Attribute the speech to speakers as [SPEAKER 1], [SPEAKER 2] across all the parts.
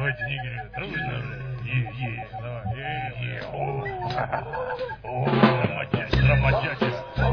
[SPEAKER 1] давайте не говорю. Дружно, давай. Драматячись.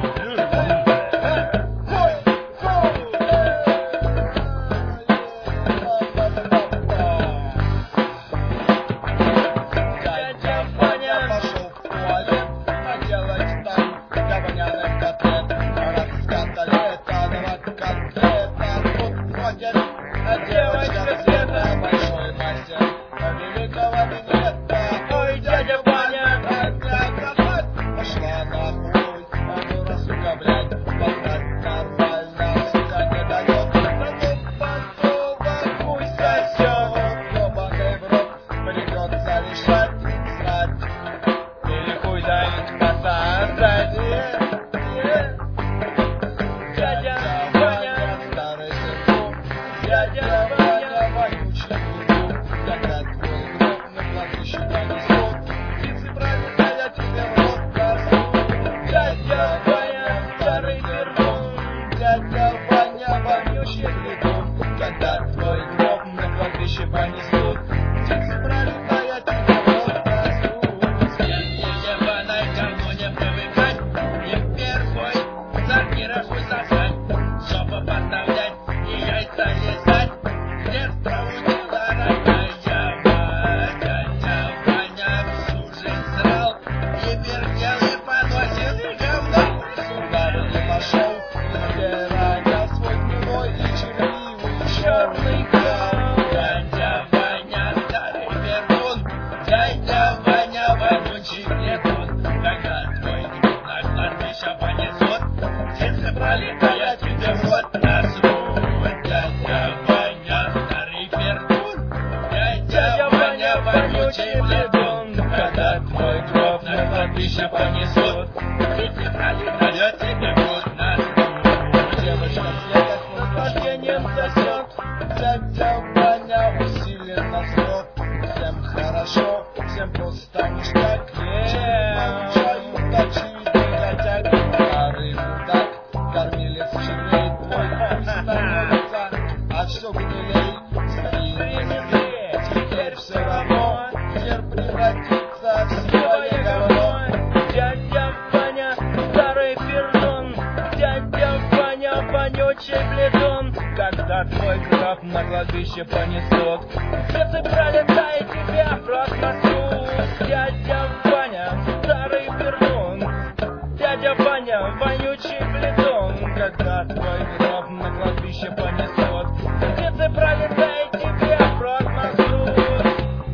[SPEAKER 2] Когда твой гроб на кладбище понесут, где ты пролетай, тебя проснесут. Дядя Ваня, старый пердун, дядя Ваня, вонючий бледун. Когда твой гроб на кладбище понесут, где ты пролетай, тебя проснесут.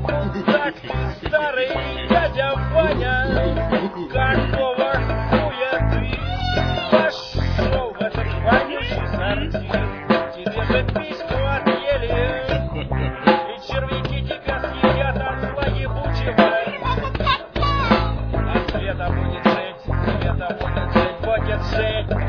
[SPEAKER 2] Так ты, старый дядя Ваня, какого хуя ты пошел в этот вонючий сортир? Тебе же письку отъели, и червяки тебя съедят от зла ебучего. А Света будет жить, будет жить.